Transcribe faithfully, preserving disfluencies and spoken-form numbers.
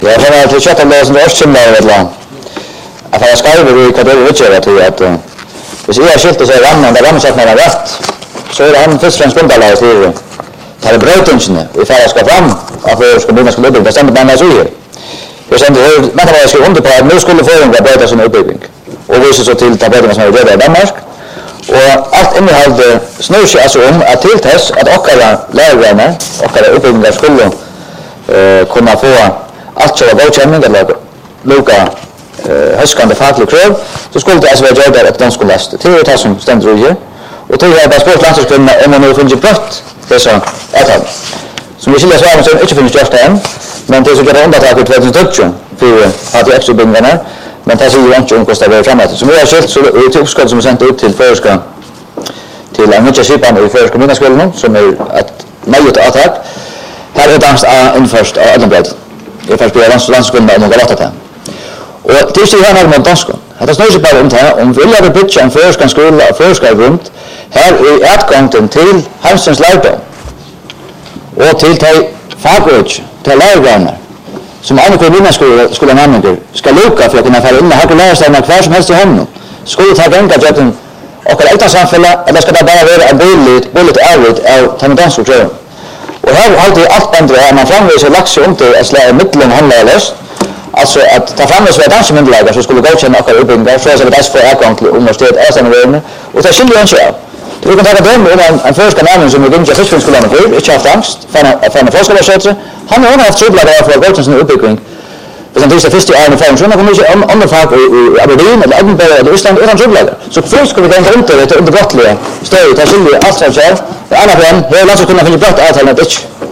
Ja, för att det chatta med som årskymla eller vad. Att jag skriver i kategorin utgöra till att hvis jag skilt och så ramman där ramman sätter rätt så är han först och främst bundalaget till tar brötingen och ifall jag ska fram att för ska bygga skulle bygga sen man så här. Jag sen det men det ska under på att nu skulle få en bättre sån uppbygging. Och vi så till tabellen som är i Danmark. Och allt innehåll snur sig alltså om att till test att åkara lärarna och alla uppbyggnader skulle eh kunna få allt så godkänning eller luka eh höskande facklig krav så skulle det alltså vara gjort att de skulle läsa till det som stämmer ju och till det bara sportlandslagsklubben om man nu finner brott det så är det som vi skulle säga så inte finns just än men det är så att undantag i tjugohundratretton för att det också byggnaderna men det är ju inte om kostar det framåt så vi har skilt så ut uppskott som sent ut till förska till en mycket sipan i förska kommunskolan som är ett möjligt attack här är dans införst av Adambrett jag först blir lands landsskolan om några åtta det och det är här med danska det snurrar sig bara om det om vill jag pitcha en förska skola förska runt här är utgången till Hansens lärdom och till till fackcoach till lärarna som andra kommuner skulle skulle nämna ska luka för att kunna fara in här och lära sig något kvar som helst i hemmen skulle ta gänga jobbet och alla samfälla eller ska det bara vara en billigt billigt ärligt av tendenser tror jag och här har det allt ändå är man framvis och lax om till att slå mitten handlöst alltså att ta fram så att dansa myndigheter så skulle godkänna och uppbygga så att det är för account till universitet är sen vägen och det skiljer inte jag du kan ta dem om en första namn som vi inte fick skulle man för inte haft angst för för en forskare han har haft trubbel där för godkänna uppbygging men det är det första är en form så man kommer ju om om fag i Aberdeen eller Edinburgh eller Island utan trubbel så först ska vi gå runt det under brottliga stöd ta skiljer allt så här det andra vem hela så kunna finna brott avtalet inte